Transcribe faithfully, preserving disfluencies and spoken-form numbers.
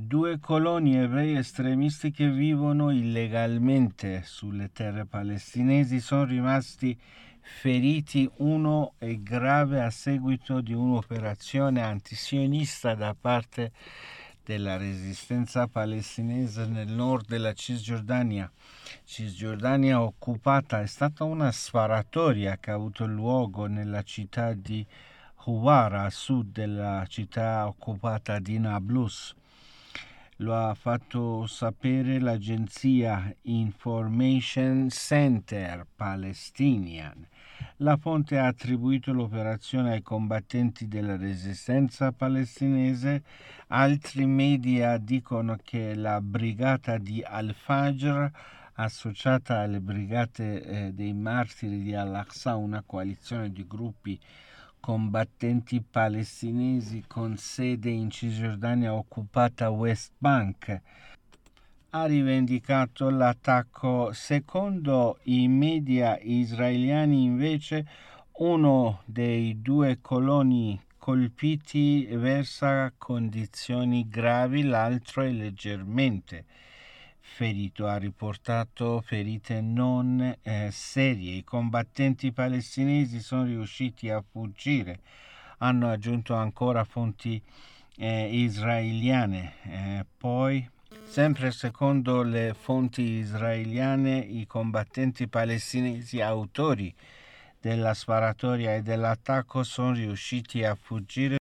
Due coloni ebrei estremisti che vivono illegalmente sulle terre palestinesi sono rimasti feriti, uno è grave a seguito di un'operazione antisionista da parte della resistenza palestinese nel nord della Cisgiordania. Cisgiordania occupata è stata una sparatoria che ha avuto luogo nella città di Huwara, a sud della città occupata di Nablus. Lo ha fatto sapere l'agenzia Information Center Palestinian. La fonte ha attribuito l'operazione ai combattenti della resistenza palestinese. Altri media dicono che la brigata di Al-Fajr, associata alle brigate eh, dei martiri di Al-Aqsa, una coalizione di gruppi combattenti palestinesi con sede in Cisgiordania occupata West Bank, ha rivendicato l'attacco. Secondo i media israeliani, invece, uno dei due coloni colpiti versa condizioni gravi, l'altro è leggermente ferito, ha riportato ferite non eh, serie. I combattenti palestinesi sono riusciti a fuggire, hanno aggiunto ancora fonti eh, israeliane. Eh, poi, sempre secondo le fonti israeliane, i combattenti palestinesi autori della sparatoria e dell'attacco sono riusciti a fuggire